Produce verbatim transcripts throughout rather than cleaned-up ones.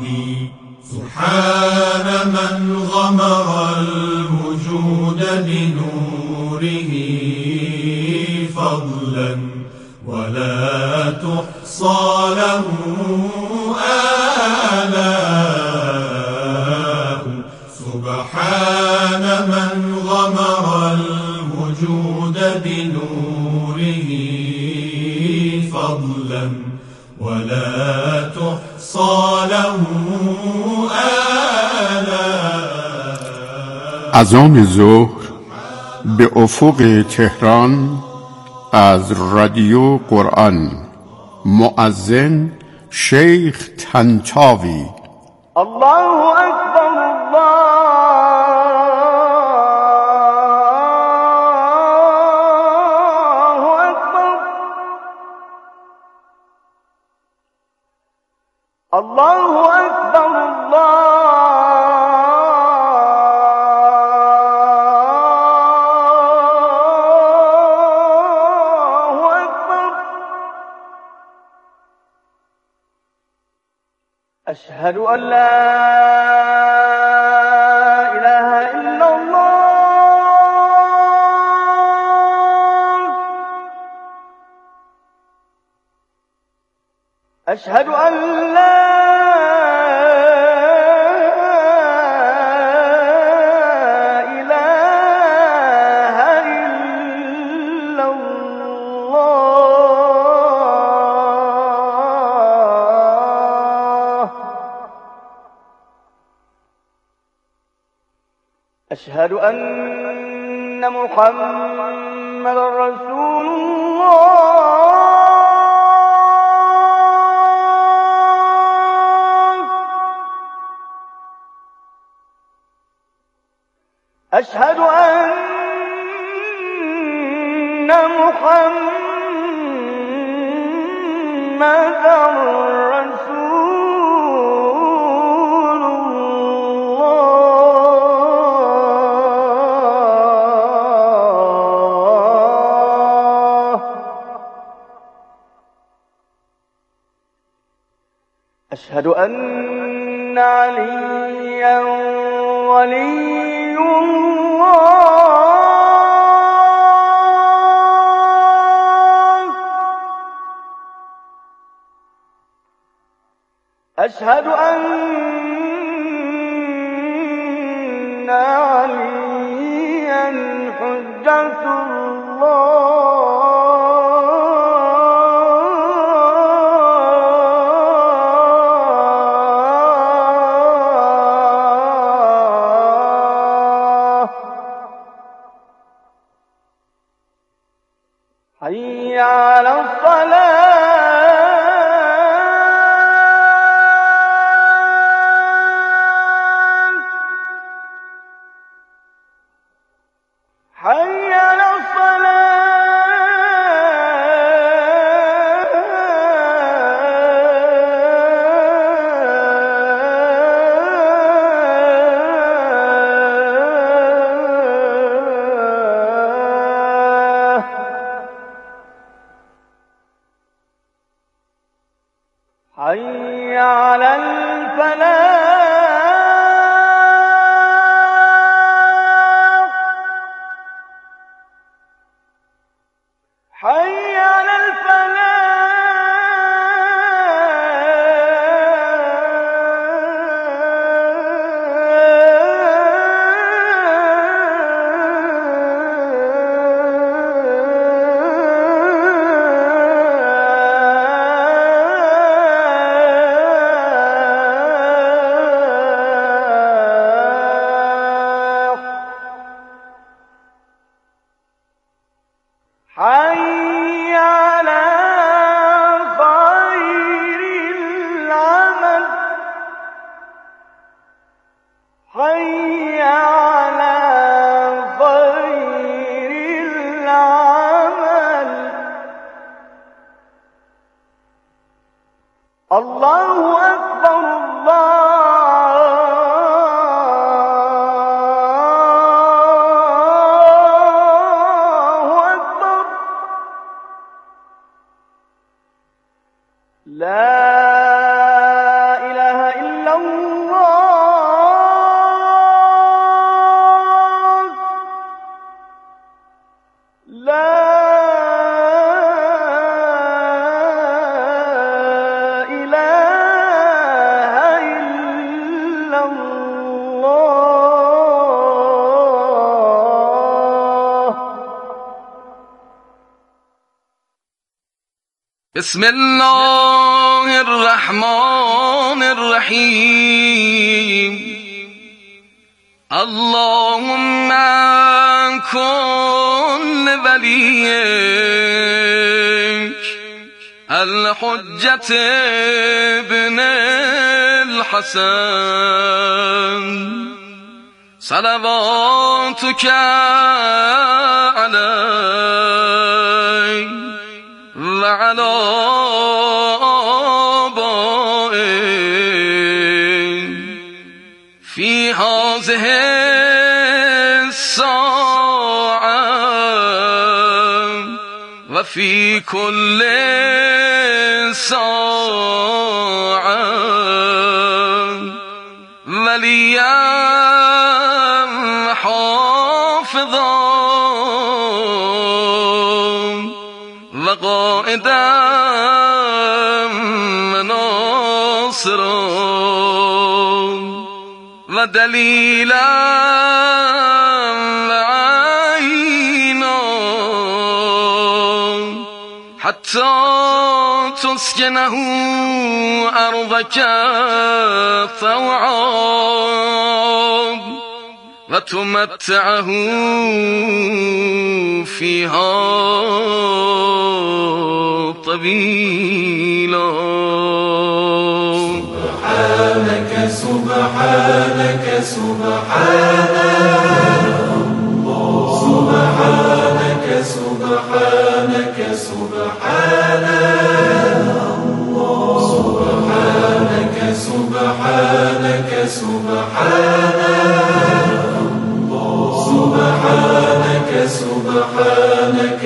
سبحان من غمر الوجود بنوره فضلا ولا تحصى له آلاء. سبحان من غمر الوجود بنوره فضلا ولا تحصى له آلاء. اذان ظهر به افق تهران از رادیو قرآن. مؤذن شیخ طنطاوی. الله اکبر الله اکبر. الله اکبر الله اکبر. أشهد أن لا إله إلا الله. أشهد أن لا إله إلا الله. أشهد أن محمد رسول الله. أشهد أن محمد رسول الله. أشهد أن عليا ولي الله. أشهد أن عليا حجة الله. حي على الصلاة. حي على الصلاة. حي على الفلاح. حي على الفلاح. بسم الله الرحمن الرحیم. اللهم کن لولیک الحجة ابن الحسن صلواتك علیه وعلى آبائه في هذه الساعة وفي كل ساعة وليا حافظا وقائدا وناصرا ودليلا وعينا حتى تسكنه أرضك طوعا وتمتعه فيها طويلا. سبحانك سبحانك سبحانك سبحانك سبحانك سبحانك سبحانك سبحانك سبحانك سبحانك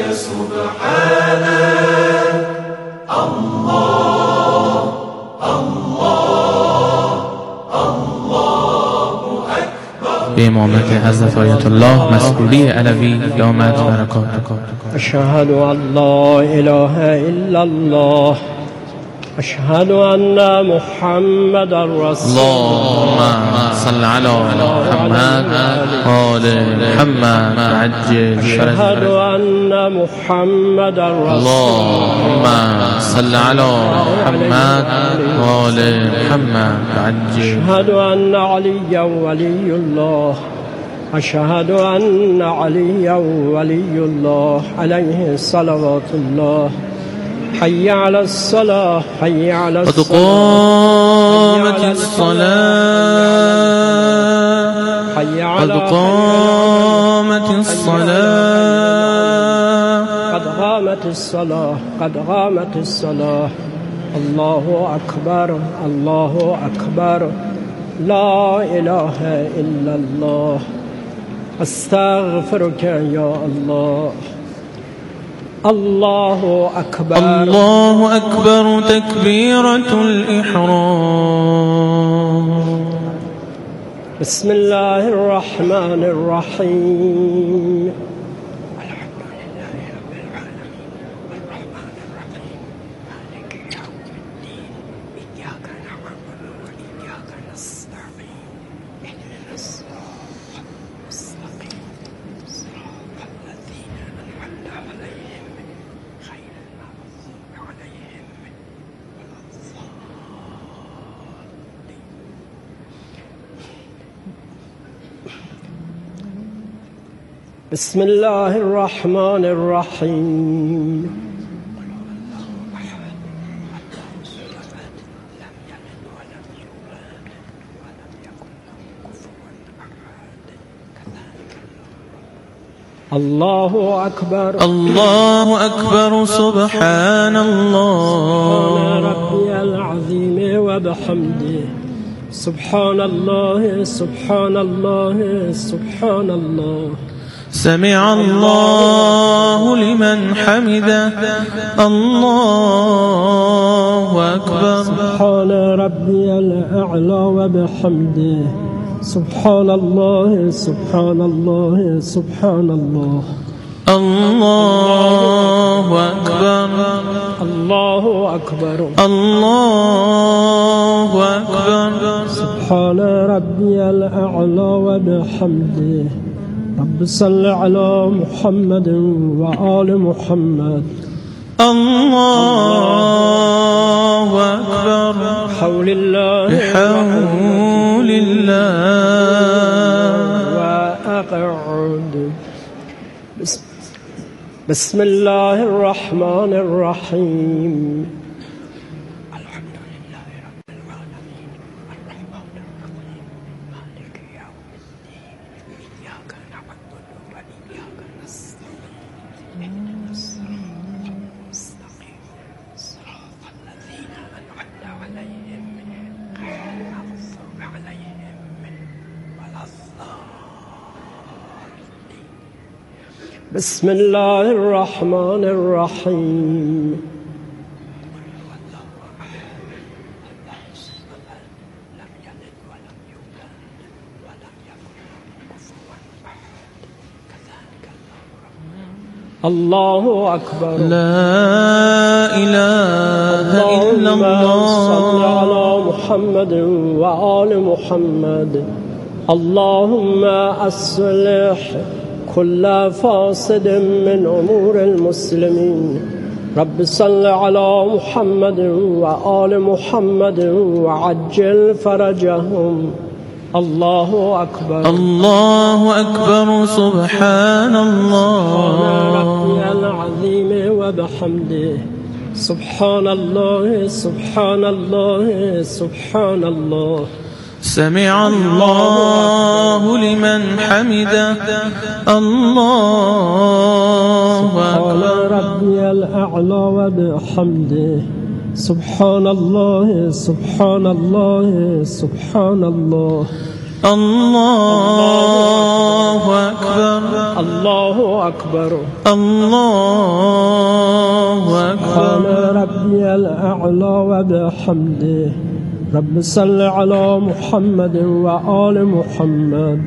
سبحانك الله الله الله أكبر. به امامت حضرت آیت الله مسئولی علوی دامت برکاته. أشهد أن لا إله إلا الله أشهد أن محمد رسول اللهم صل على محمد آل محمد عجل أشهد أن محمد رسول اللهم صل على محمد آل محمد عجل. أشهد أن عليا ولي الله أشهد أن عليا ولي الله عليه صلوات الله. حي على الصلاة حي على قد الصلاة قامت الصلاة قد قامت الصلاة قد قامت الصلاة قد قامت الصلاة. الله أكبر الله أكبر لا إله إلا الله. أستغفرك يا الله. الله أكبر الله أكبر تكبيرة الإحرام. بسم الله الرحمن الرحيم. بسم الله الرحمن الرحيم. الله أكبر الله أكبر سبحان الله ربي العظيم وبحمده. سبحان الله سبحان الله سبحان الله. سمع الله لمن حمده. الله أكبر. سبحان ربي الأعلى وبحمده. سبحان الله سبحان الله سبحان الله. الله أكبر الله أكبر الله أكبر. سبحان ربي الأعلى وبحمده. رب صل على محمد وآل محمد. الله أكبر حول الله بحول الله. وأقعد. بسم, بسم الله الرحمن الرحيم. الحمد لله رب العالمين الرحمن الرحيم مالك يوم الدين إياك نعبد وإياك نستعين اهدنا الصراط المستقيم صراط الذين أنعمت عليهم غير المغضوب عليهم ولا الضالين. بسم الله الرحمن الرحيم. الله أكبر. لا إله إلا اللهم صل على الله. محمد وآل محمد. اللهم أصلح كل فاسد من أمور المسلمين. رب صل على محمد وآل محمد وعجل فرجهم. الله أكبر. الله أكبر. سبحان سبحان الله. ربي العظيم وبحمده. سبحان الله سبحان الله سبحان الله. سمع الله لمن حمده. الله سبحان أكبر. ربي الأعلى وبحمده. سبحان الله سبحان الله سبحان الله. الله أكبر. الله أكبر. الله سبحان أكبر. ربي الأعلى وبحمده. رب صل على محمد وآل محمد.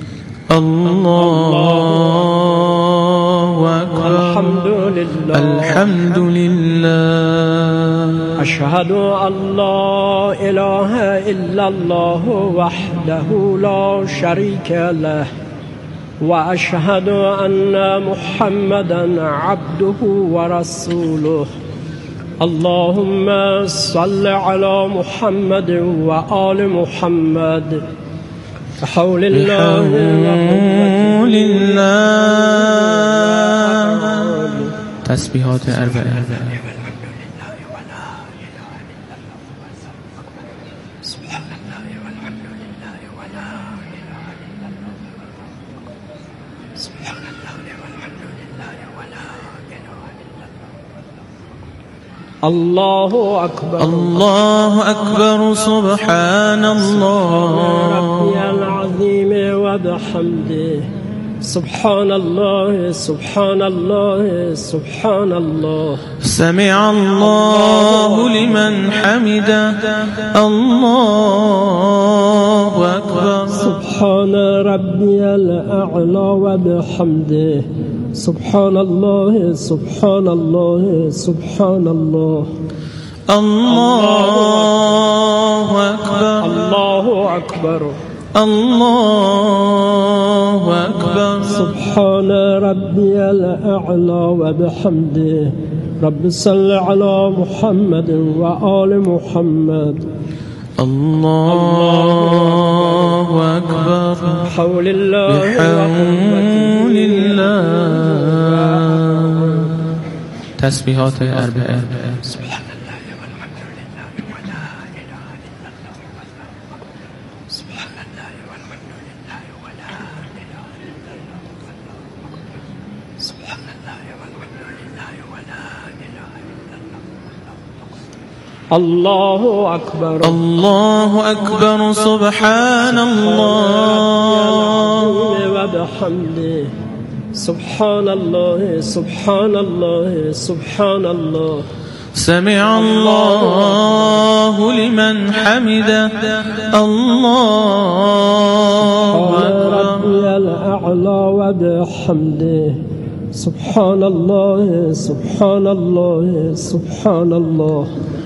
الله أكبر. الحمد لله. الحمد لله. أشهد أن لا إله إلا الله وحده لا شريك له وأشهد أن محمدا عبده ورسوله. اللهم صل على محمد وآل محمد. بحول الله بحول الله. تسبیحات اربعه. الله أكبر. الله أكبر. سبحان الله. ربي العظيم وبحمده. سبحان الله سبحان الله سبحان الله. سمع الله لمن حمده. الله أكبر. سبحان ربي الأعلى وبحمده. سبحان الله سبحان الله سبحان الله. الله أكبر. الله أكبر. الله أكبر. سبحان ربي الأعلى وبحمده. رب صل على محمد وآل محمد. الله أكبر. حول الله بحول الله. تسبیحات اربعه. سبحان الله والحمد لله ولا إله إلا الله. سبحان الله والحمد لله ولا إله إلا الله. سبحان الله والحمد لله ولا إله إلا الله. الله أكبر. الله أكبر. سبحان الله. وبحمده. سبحان الله سبحان الله سبحان الله. سمع الله لمن حمده. الله أكبر. ربي الأعلى وبحمده. سبحان الله سبحان الله سبحان الله.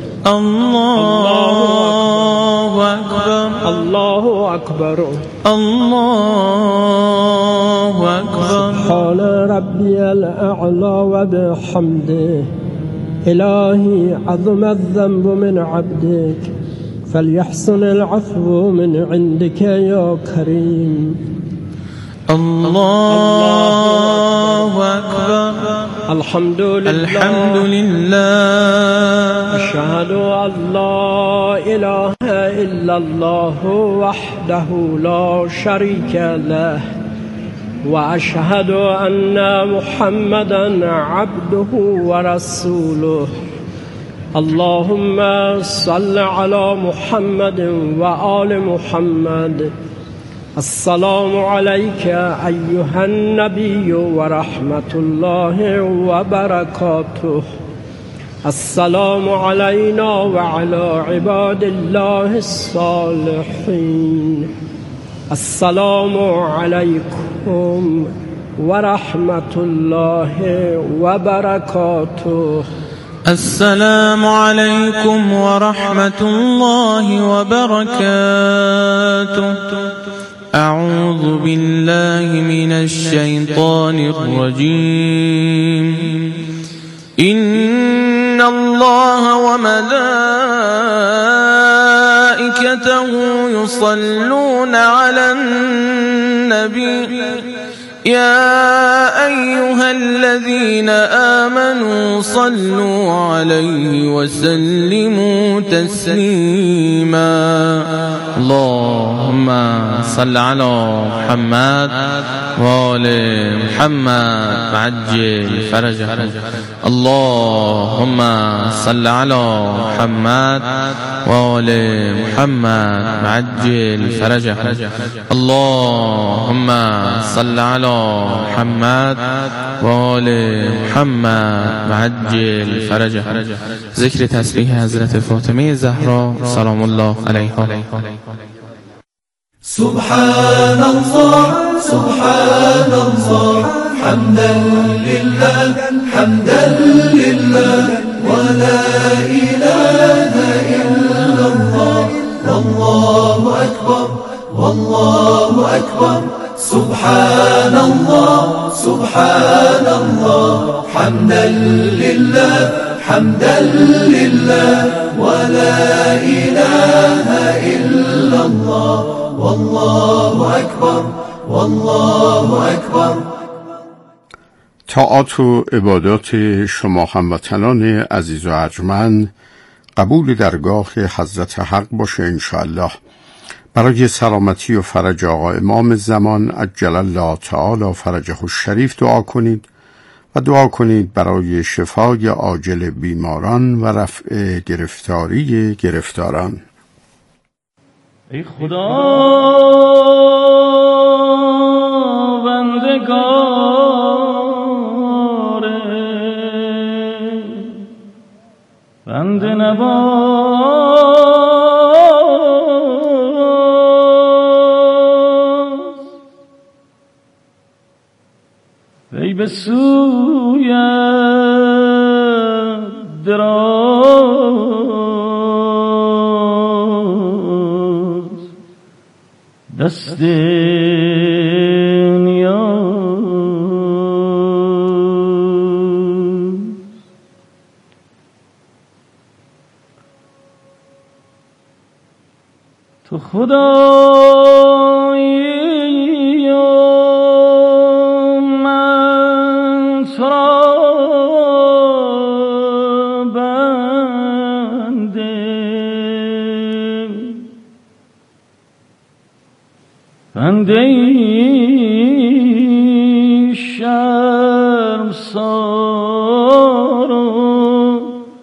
الله أكبر. الله أكبر. الله أكبر. سبحان ربي الأعلى وبحمده. إلهي عظم الذنب من عبدك فليحسن العفو من عندك يا كريم. الله أكبر. الحمد لله الحمد لله. أشهد أن لا إله إلا الله وحده لا شريك له وأشهد أن محمدا عبده ورسوله. اللهم صل على محمد وآل محمد. السلام عليك أيها النبي ورحمة الله وبركاته. السلام علينا وعلى عباد الله الصالحين. السلام عليكم ورحمة الله وبركاته. السلام عليكم ورحمة الله وبركاته. أعوذ بالله من الشيطان الرجيم. إن الله وملائكته يصلون على النبي يا أيها الذين آمنوا صلوا عليه وسلموا تسليما. اللهم صل على محمد وآل محمد وعجل فرجهم. اللهم صل على محمد وآل محمد وعجل فرجهم. اللهم صل على محمد وآل محمد وعجل فرجهم. ذکر تسبیح حضرت فاطمه زهرا سلام الله علیها. سبحان الله سبحان الله حمدا لله حمدا لله ولا إله إلا الله والله أكبر والله أكبر. سبحان الله سبحان الله حمدا لله حمدا لله ولا إله إلا الله والله أكبر والله أكبر. طاعات و عبادات شما هموطنان عزیز و ارجمند قبول درگاه حضرت حق باشه انشاءالله. برای سلامتی و فرج آقا امام زمان عجل الله تعالی فرجه الشریف دعا کنید و دعا کنید برای شفای عاجل بیماران و رفع گرفتاری گرفتاران. ای خدا بندگاره بنده نواز ای به سوی دراز دست نیاز. تو خدایی و من تو را بنده بنده ای شرمسار و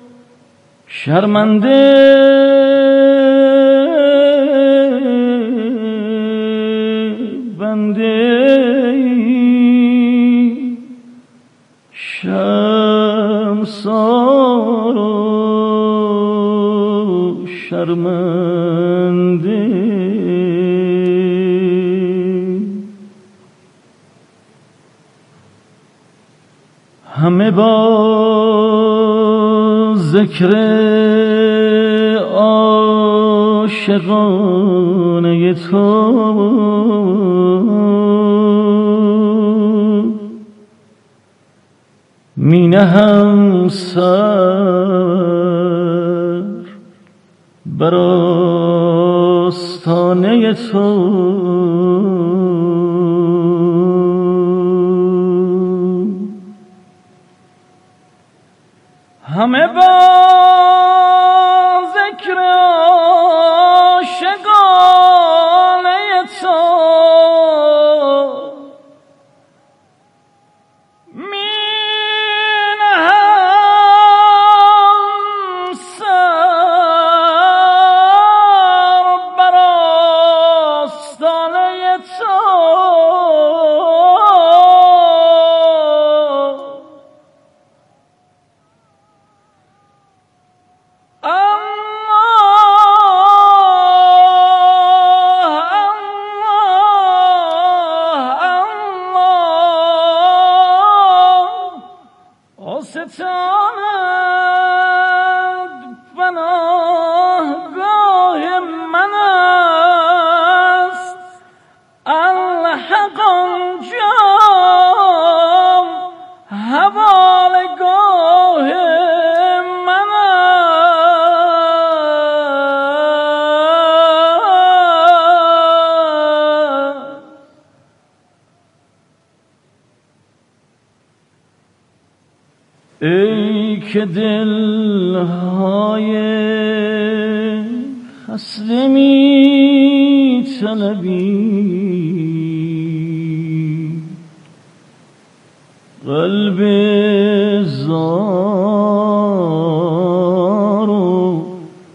شرمنده بنده ای شرمسار و شرمنده. همه با ذکر عاشقانه تو می نهم سر بر آستانه تو، همه با ذکر عاشقانه تو می نهم سر بر آستانه تو، ستاند پناهگاه من است الحق آنجا حوالگاه من است. ای که دلهای خسته می طلبی، قلب زار و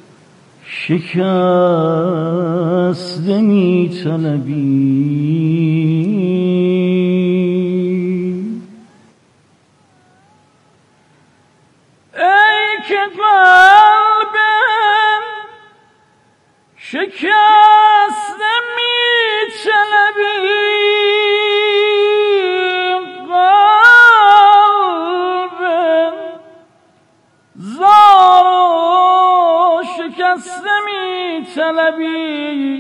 شکسته می طلبی، قلب شکسته می طلبی، قلب زار و شکسته می طلبی،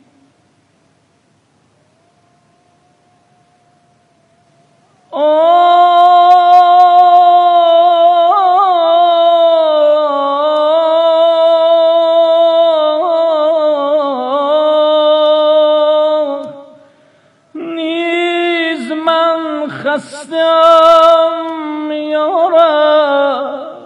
خستم یارب،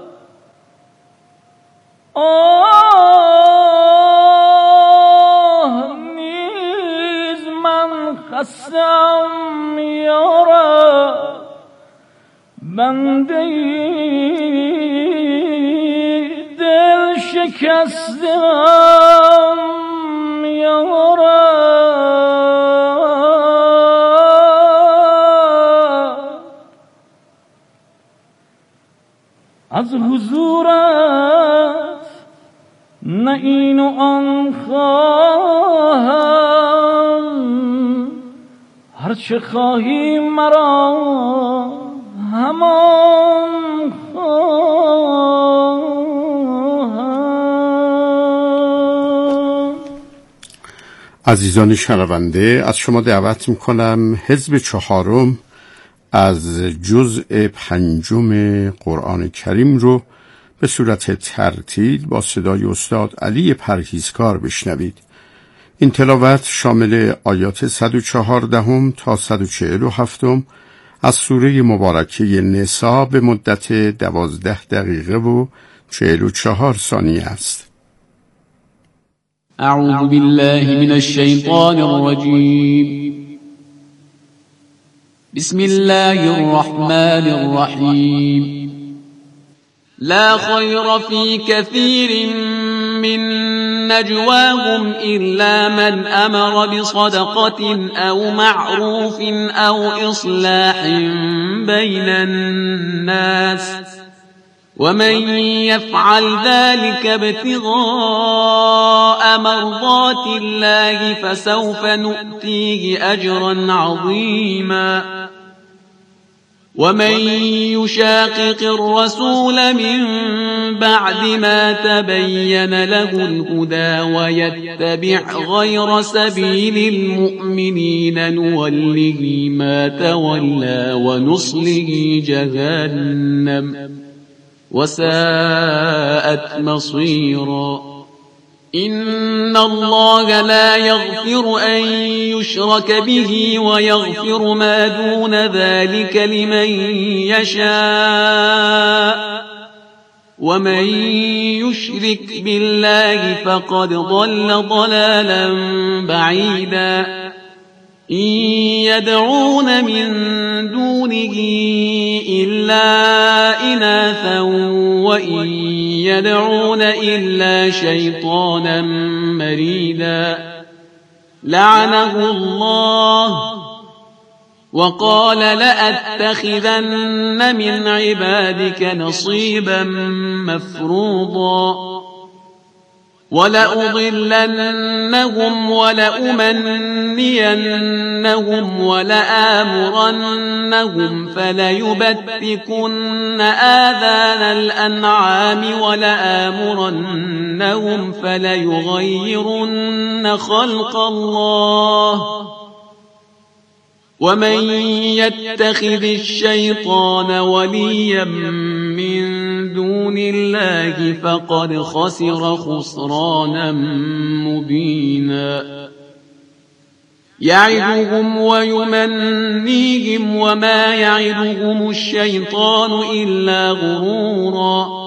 آه نیز من خستم یارب، بنده دل شکستم یارب. از حضورت نه این و آن خواهم، هرچه خواهی مرا همان خواهم. عزیزان شنونده، از شما دعوت میکنم حزب چهارم از جزء پنجم قرآن کریم رو به صورت ترتیل با صدای استاد علی پرهیزکار بشنوید. این تلاوت شامل آیات صد و چهارده تا صد و چهل و هفت از سوره مبارکه نساء به مدت دوازده دقیقه و چهل و چهار ثانیه است. اعوذ بالله من الشیطان الرجیم. بسم الله الرحمن الرحیم. لا خير في كثير من نجواهم إلا من أمر بصدقة أو معروف أو إصلاح بين الناس ومن يفعل ذلك ابتغاء مرضات الله فسوف نؤتيه أجرا عظيما. ومن يشاقق الرسول من بعد ما تبين له الهدى ويتبع غير سبيل المؤمنين نوله ما تولى ونصله جهنم وساءت مصيرا. إن الله لا يغفر أن يشرك به ويغفر ما دون ذلك لمن يشاء ومن يشرك بالله فقد ضل ضلالا بعيدا. إن يدعون من دونه إلا إناثا وإن يدعون إلا شيطانا مريدا لعنه الله وقال لأتخذن من عبادك نصيبا مفروضا ولأضلنهم ولأمنينهم ولآمرنهم فليبتكن آذان الأنعام ولآمرنهم فليغيرن خلق الله ومن يتخذ الشيطان وليا من دون الله فقد خسر خسرانا مبينا. يعدهم ويمنيهم وما يعدهم الشيطان إلا غرورا.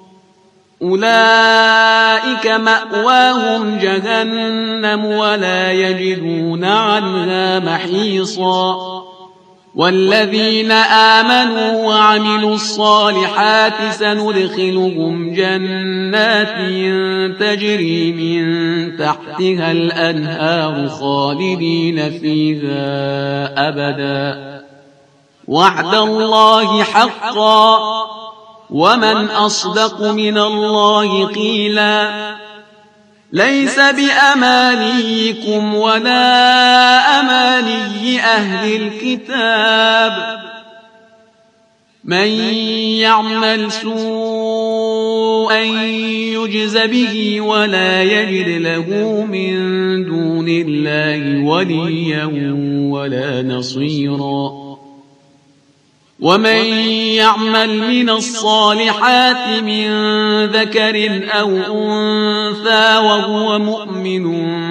أولئك مأواهم جهنم ولا يجدون عنها محيصا. والذين آمنوا وعملوا الصالحات سندخلهم جنات تجري من تحتها الأنهار خالدين فيها أبدا وعد الله حقا ومن أصدق من الله قيلا. ليس بأمانيكم ولا أماني أهل الكتاب من يعمل سوءا يجز به ولا يجد له من دون الله وليا ولا نصيرا. ومن يعمل من الصالحات من ذكر أو أنثى وهو مؤمن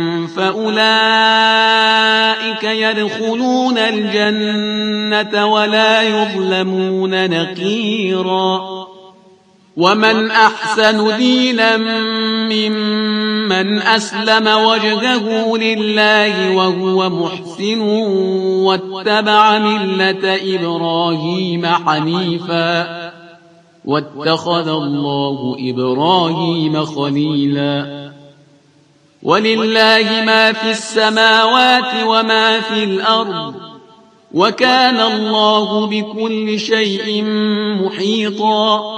فأولئك يدخلون الجنة ولا يظلمون نقيرا. ومن أحسن دينا ممن أسلم وجهه لله وهو محسن واتبع ملة إبراهيم حنيفا واتخذ الله إبراهيم خليلا. ولله ما في السماوات وما في الأرض وكان الله بكل شيء محيطا.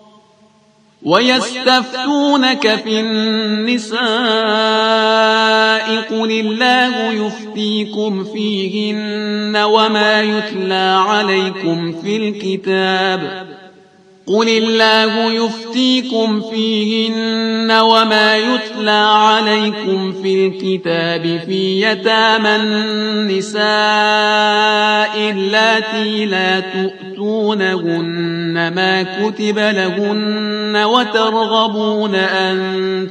ويستفتونك في النساء قل الله يفتيكم فيهن وما يتلى عليكم في الكتاب قل الله يفتيكم فيهن وما يتلى عليكم في الكتاب في يتامى النساء اللاتي لا تؤتونهن ما كتب لهن وترغبون أن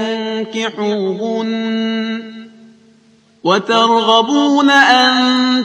تنكحوهن وترغبون أن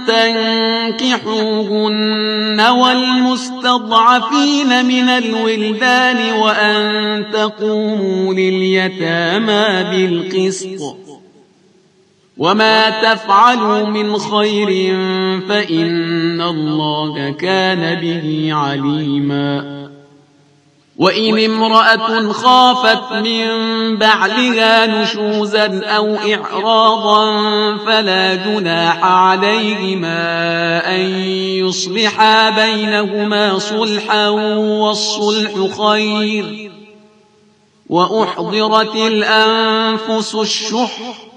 تنكحوهن والمستضعفين من الولدان وأن تقوموا لليتامى بالقسط وما تفعلوا من خير فإن الله كان به عليما. وإن امرأة خافت من بعلها نشوزا أو إعراضا فلا جناح عليهما أن يصلحا بينهما صلحا والصلح خير. وأحضرت الأنفس الشح